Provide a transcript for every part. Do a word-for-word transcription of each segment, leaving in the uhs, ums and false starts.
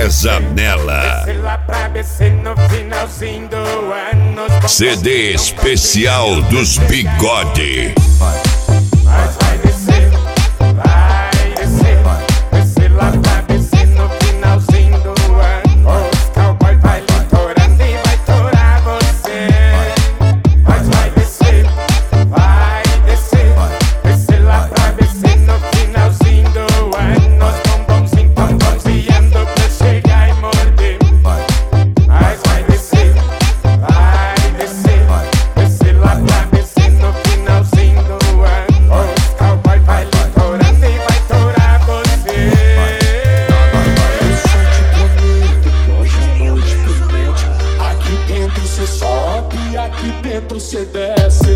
Zanella. C D especial dos Bigode. Mas vai descer, vai descer, descer lá pra descer no finalzinho do ano. Os cowboy vai litorando e vai torar você. Mas vai descer, vai descer, descer lá pra descer no finalzinho do ano. Os bombonzinhos tão bronzeando pra chegar e morder. Mas vai descer, vai descer, descer lá pra descer no finalzinho do ano. Você sobe, aqui dentro você desce.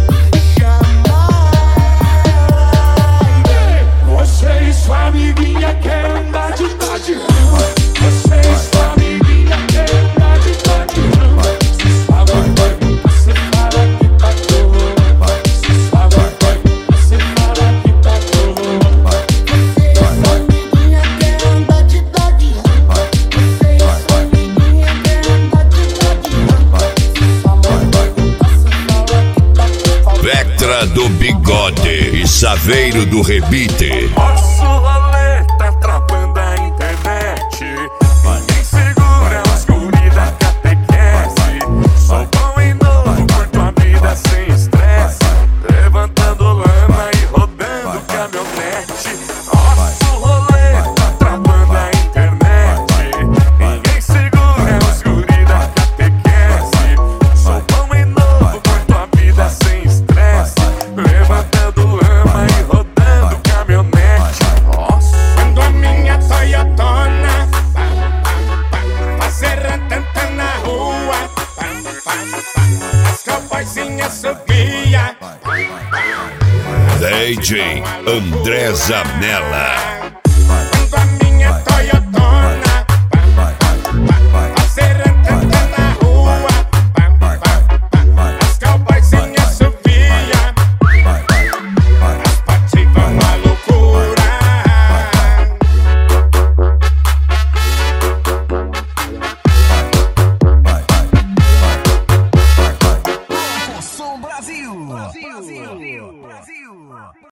Você e sua amiguinha quer andar de tarde. Você e sua amiguinha quer andar de tarde. Se sua mãe vai, você fala que tá bom. Se sua mãe vai, você fala que tá bom. Você e sua amiguinha quer andar de tarde. Você e sua amiguinha quer andar de tarde. Vectra do Bigode e Saveiro do Rebite. Nosso rolê tá travando a internet. Ninguém segura os guri da catequese. Sou bom e novo, curto a vida sem estresse. Levantando lama e rodando caminhonete. Nosso rolê tá travando a internet. Ninguém segura os guri da catequese. Sou bom e novo, curto a vida sem estresse. Levantando lama e rodando caminhonete. Quando a minha Toyotona fazer tanta na rua, as cowboyzinhas subia. D J André Zanella. Quando a minha Toyotona fazer tanta na rua, as cowboyzinhas subia. As patis vão à loucura. Som Brasil! Brasil! Brasil! Brasil!